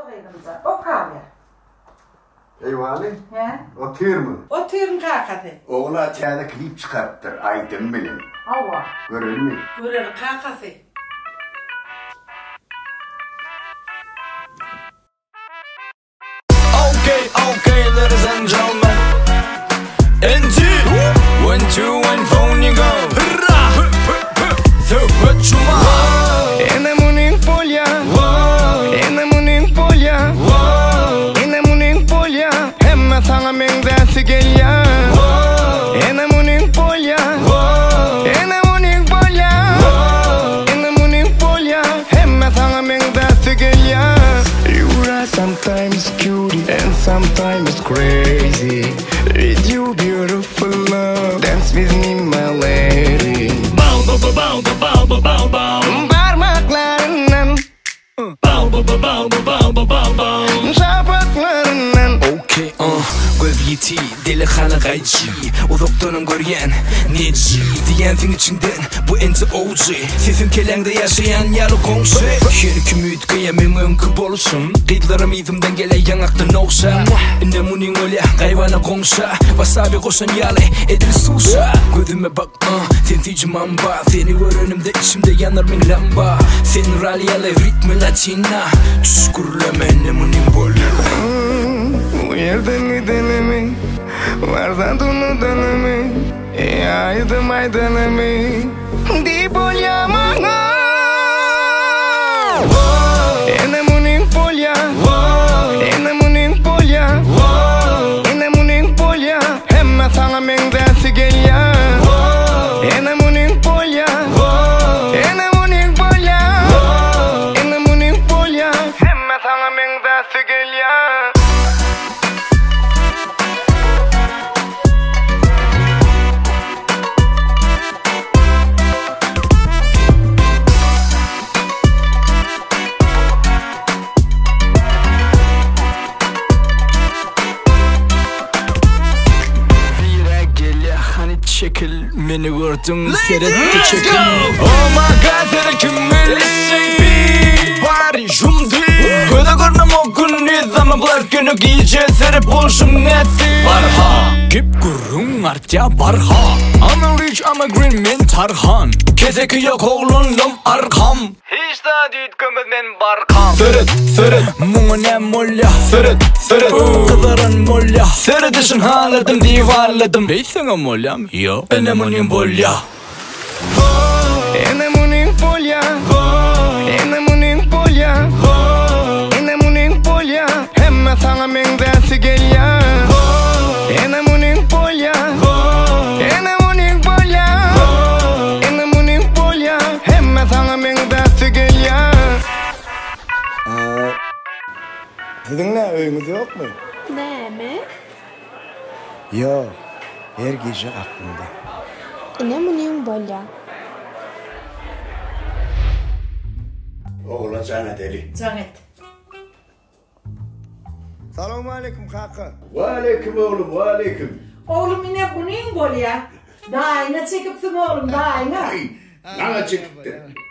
Olayınımıza. O kahve. Eyvali. He? Otur mu? Oturun kakası. Oğla çayda klip çıkarttır. Aydın bilin. Allah. Görelim mi? Görür kakası. Okay, ladies and gentlemen. NT 1, 2, 1, phone you go. So what you want? In the morning polya, in the morning polya, in the morning polya. Hemme sana mengdesi gelya. In the morning polya, in the morning polya, in the morning polya. Hemme sana mengdesi gelya. You are sometimes cute and sometimes crazy. With you beautiful love, dance with me my lady. Bow, bow, bow, bow, bow, bow, bow. Parmaklarından, Bow, bow, bow, bow, bow, bow, bow. şapaklarından. Okay, Gövyeti, delikanlı gayci. O doktorun görgen, neci diyen fin içinden. Bu enti OG. Sesin kelengde yaşayan yalı komşu. Şerki müt kıyamen önkü olsun. Kıytlarım idimden gele yanaktan olsa. Ne munin öyle kayvana komşa. Wasabi koşan yalı edil susa. Gözüme bak, tentici mamba. Seni önümde içimde yanar min lamba. Sen ralyalı ritmi latina. Çüşkürleme ne munin böyle. Bu yerde mi denemi, vardan dunu denemi. Aydım aydanemi, di polyamana. In the morning polya, in the morning polya, in the morning polya. Hemme sana mengdesi gelya. In the morning polya, in the morning polya, in the morning polya. Hemme sana mengdesi gelya. Çekil beni gördün seyretti çekil. Oh my god seni kimmelisi bir var jumdi. Göde görmem o gün nizamı bular günü giyce seri buluşum netti. Barha kip gurrun artya barha. I'm a rich I'm a green man tarhan. Kezeki yok oğlunum arkam. Hiç daha değil kömez men barkam. Sırıt muğun em molya. Sırıt kızaran molya. Sırıdışın haladım divarladım. Beysene molyam yo. Enemunin bolya. In the morning polya, in the morning polya, in the morning polya. Hemme sana mengdesi gelya. In the morning polya, in the morning polya, in the morning polya. Hemme sana mengdesi gelya. Sizin ne öyünüz yok mu? Ne mi? Yok, her gece aklımda. Ne munin bolya? Oğla sana deli. Canet. Selamun aleyküm kaka. Ve aleyküm oğlum, ve aleyküm. Oğlum yine bu neyin gol ya? Daha yine çekipsin oğlum daha yine. Ay, nana çıktı.